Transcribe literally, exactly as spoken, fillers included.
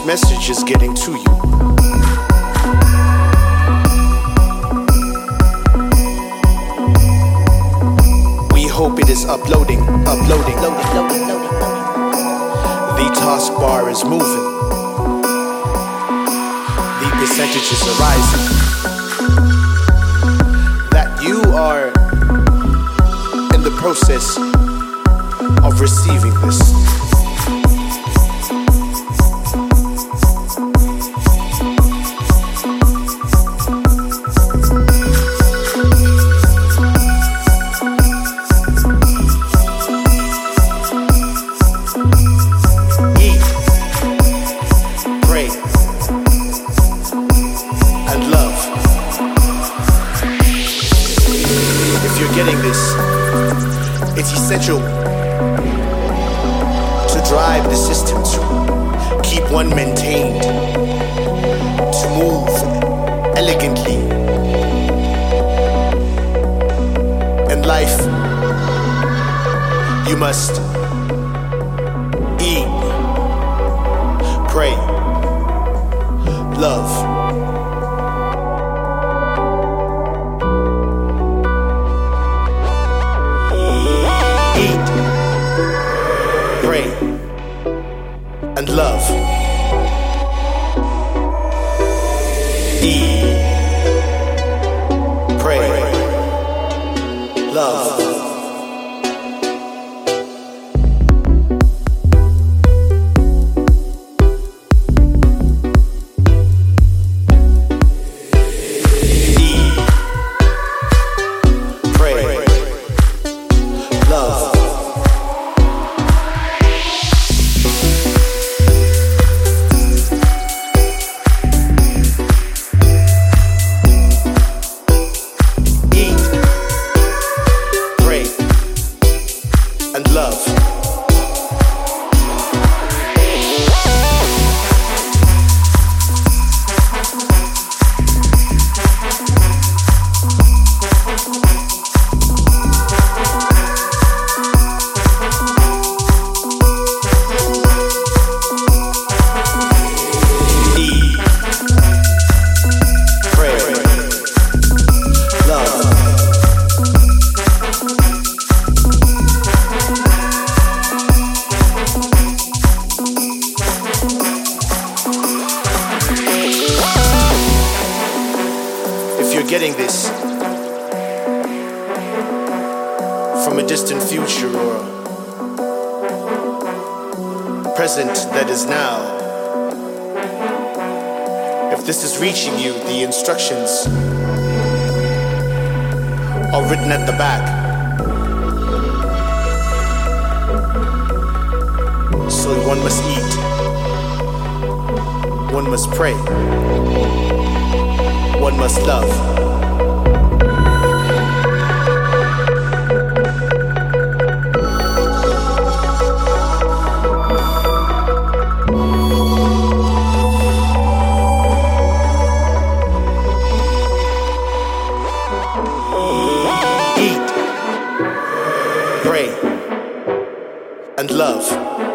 this message is getting to you. We hope it is uploading, uploading, loading, loading, loading, loading. The taskbar is moving. The percentages are rising. That you are in the process of receiving this. Getting this, it's essential to drive the system, to keep one maintained, to move elegantly. In life, you must eat, pray, love. Pray and love. Eat, pray, love. Eat, pray, love. And love. Eat, pray, love. If you're getting this from a distant future or a present that is now, if this is reaching you, the instructions are written at the back. So one must eat, one must pray, one must love. Eat, pray, and love.